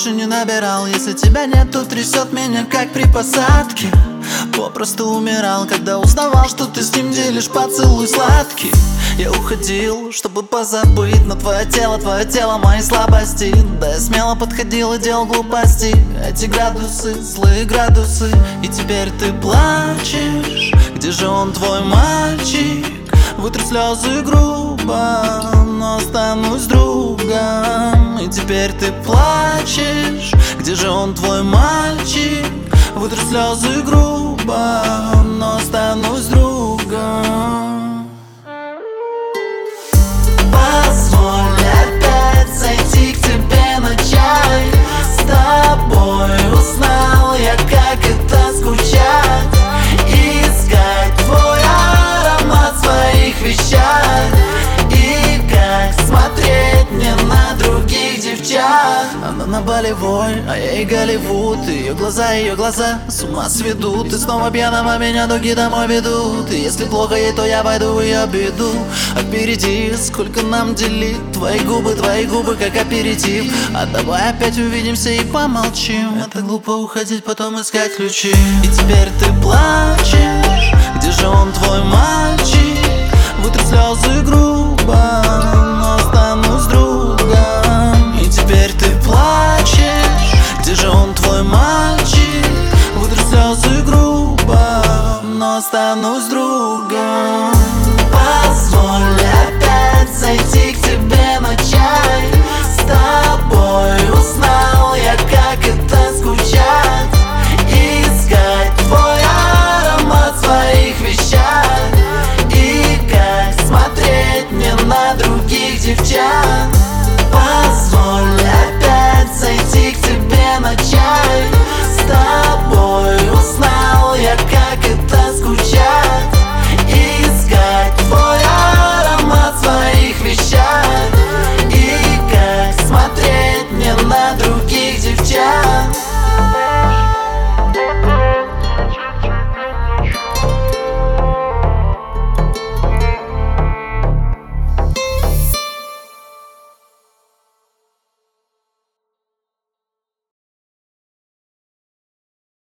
больше не набирал. Если тебя нет, то трясет меня, как при посадке. Попросту умирал, когда узнавал, что ты с ним делишь поцелуй сладкий. Я уходил, чтобы позабыть, но твое тело мои слабости. Да я смело подходил и делал глупости. Эти градусы, злые градусы. И теперь ты плачешь. Где же он, твой мальчик? Вытру слезы грубо, но останусь другом. И теперь ты плачешь. Где же он, твой мальчик? Вытру слезы грубо, но останусь другом. Позволь опять зайти к тебе на чай. С тобой узнал я, как это скучать. Искать твой аромат в своих вещах. И как смотреть мне на других девчат. Она на болевой, а я и Голливуд. Ее глаза с ума сведут. И снова пьяного меня дуги домой ведут. И если плохо ей, то я войду в ее беду. А впереди сколько нам делить. Твои губы, как аперитив. А давай опять увидимся и помолчим. Это глупо уходить, потом искать ключи. И теперь ты плачешь. Где же он, твой мальчик? Вытру слезы грубо,